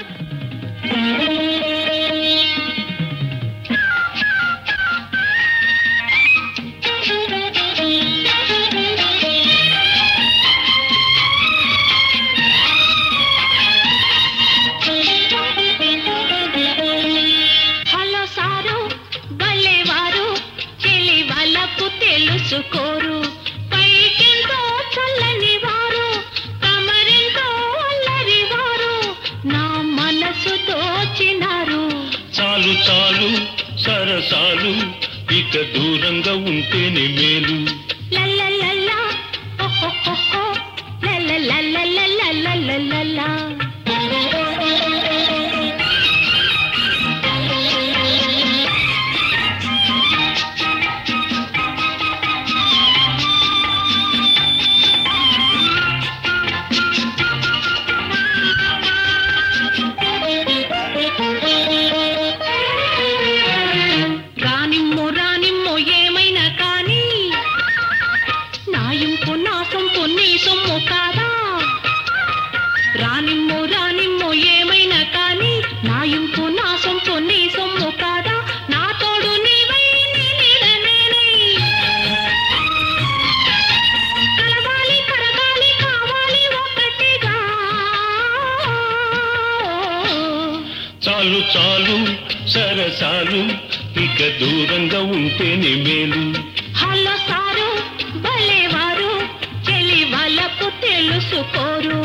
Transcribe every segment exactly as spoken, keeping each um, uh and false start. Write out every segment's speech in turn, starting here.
తెలుసుకోరు పైకెంతో చల్లని వారు కమరెంతో అల్లరి వారు నా మనసు దోచినారు. చాలు చాలు సరసాలు ఇక దూరంగా ఉంటేనే మేలు. లల్లలల్లా ఓహోహో లల్లలల్లల్లల్లల్లల్లా రానిమ్ము రానిమ్ము ఏమైనా కానీ నా ఇంపు నా సొంపు నీ సొమ్ము కాదా నా తోడు నీవై నీ నీడ నేనై కలవాలి కరగాలి కావాలి ఒక్కటిగా. చాలు చాలు సరసాలు ఇక దూరంగా ఉంటేనే మేలు. హలో సారు భలేవారు చెలి వాళ్ళకు తెలుసుకోరు.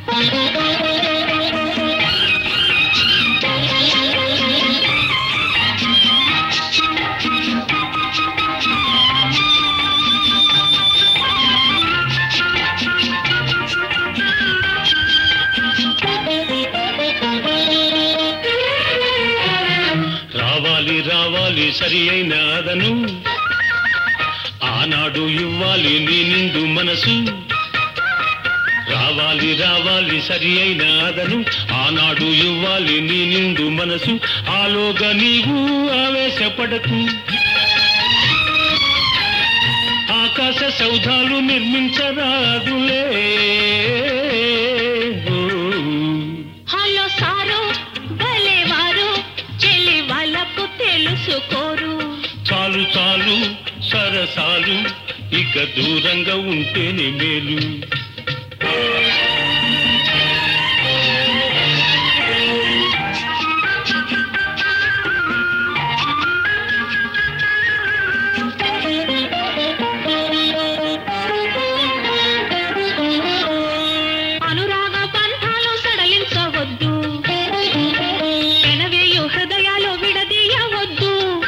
రావాలి రావాలి సరి అయిన అదను ఆనాడు ఇవ్వాలి నీ నిండు మనసు. రావాలి రావాలి సరి అయిన అదను ఆనాడు ఇవ్వాలి నీ నిండు మనసు. ఆలోగా నీవు ఆవేశపడకు ఆకాశ సౌధాలు నిర్మించరాదులే. హలో సారు భలేవారు చెలి వాళ్ళకు తెలుసుకోరు. చాలు చాలు సరసాలు ఇక దూరంగా ఉంటేనే మేలు. అనురాగ బంధాలు సడలించవద్దు పెనవేయు హృదయాలు విడదీయవద్దు.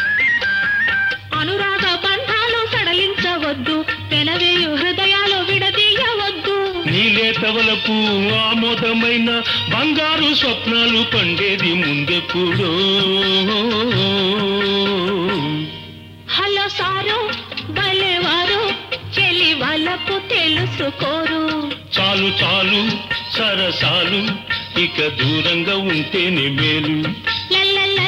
అనురాగ బంధాలు సడలించవద్దు పెనవేయు హృదయాలు విడదీయవద్దు. నీలేతవలపు ఆమోదమైన బంగారు స్వప్నాలు పండేది ముందెప్పుడో. హలో సారు భలేవారు చెలి వాళ్ళకు తెలుసుకోరు. చాలు చాలు సరసాలు ఇక దూరంగా ఉంటేనే మేలు. లల్లల్ల